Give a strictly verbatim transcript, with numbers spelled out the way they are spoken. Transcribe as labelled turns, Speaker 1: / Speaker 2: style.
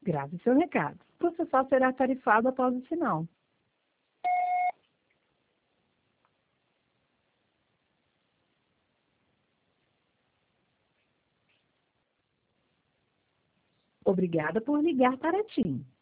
Speaker 1: Grave seu recado. O processal será tarifado após o sinal. Obrigada por ligar para a TIM.